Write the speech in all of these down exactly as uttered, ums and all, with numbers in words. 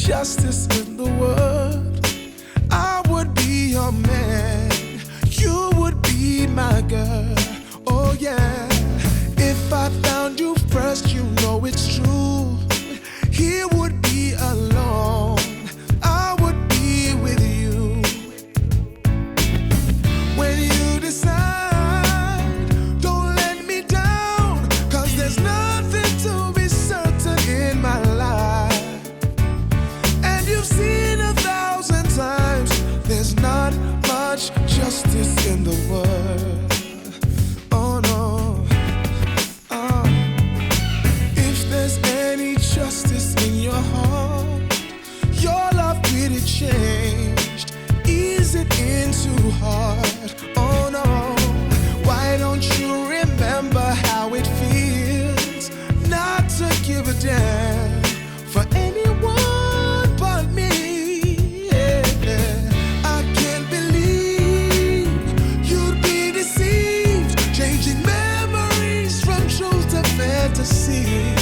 justice in the world, I would be your man, you would be my girl. Oh yeah, if I found you first, you know it's true. He would be alone, I would be with you. When you decide, don't let me down, 'cause there's nothing to be certain in my life. And you've seen a thousand times, there's not much justice in the world. Oh no. Oh. If there's any justice in your heart, your love really changed. Ease it into heart. Oh no. Why don't you remember how it feels not to give a damn for anyone but me? Yeah. I can't believe you'd be deceived, changing memories from truth to fantasy.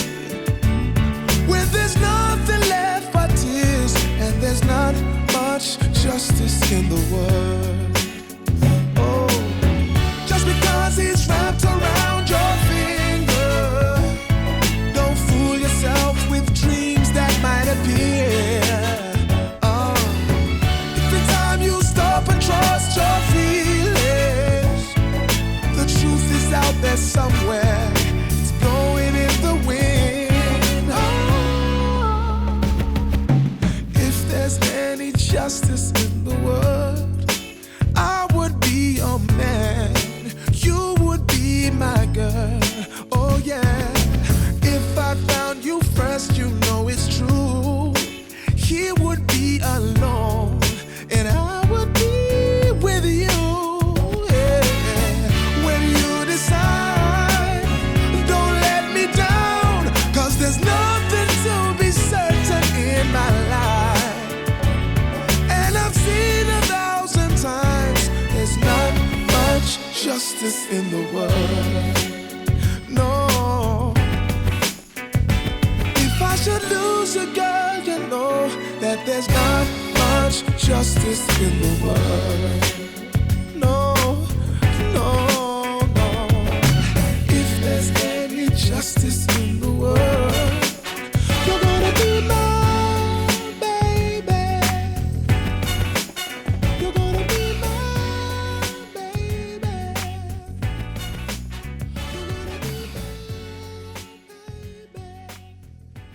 When there's nothing left but tears, and there's not much justice in the world. Oh, just because he's wrapped around your finger, don't fool yourself with dreams that might appear. Oh, every time you stop and trust your feelings, the truth is out there somewhere. It's blowing in the wind. Oh, if there's any justice in the world, I would be your man, you would be my girl. Oh yeah, if I found you first, you know it's true. He would be alone, and I would be with you. Yeah. When you decide, don't let me down, 'cause there's nothing to be certain in my life. And I've seen a thousand times, there's not much justice in the world. No. If I should lose a girl, you know that there's not much justice in the world.